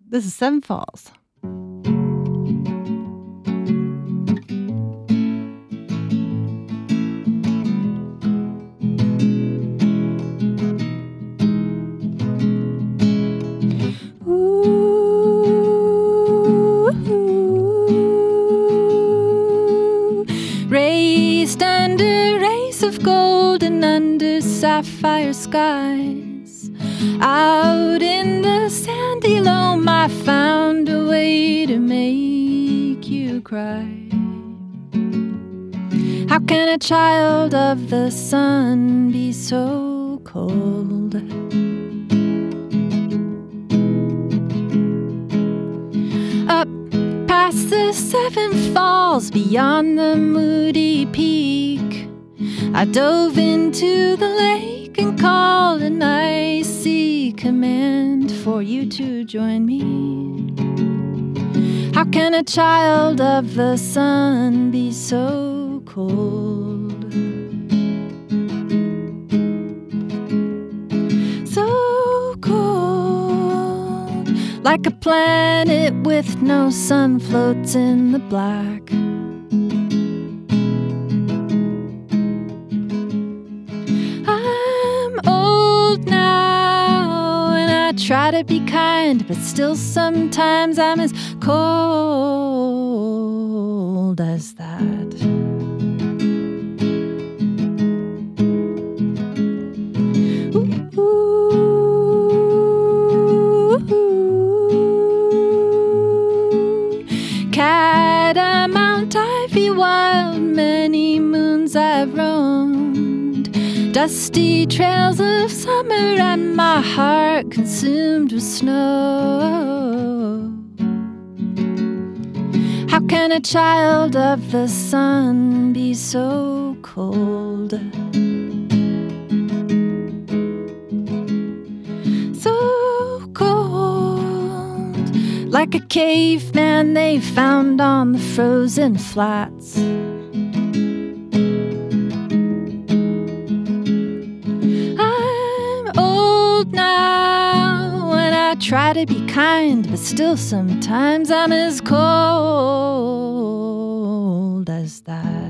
This is Seven Falls. Raced under a race of gold and under sapphire skies. Out in the sandy loam I found a way to make you cry. How can a child of the sun be so cold? Up past the seven falls, beyond the moody peak, I dove into the lake and called an icy command for you to join me. How can a child of the sun be so cold? So cold, like a planet with no sun floats in the black. Try to be kind, but still sometimes I'm as cold as that. Ooh, Catamount, ivy wild, many moons I've roamed, dusty trails of summer and my heart consumed with snow. How can a child of the sun be so cold? So cold, like a caveman they found on the frozen flats. Try to be kind, but still sometimes I'm as cold as that.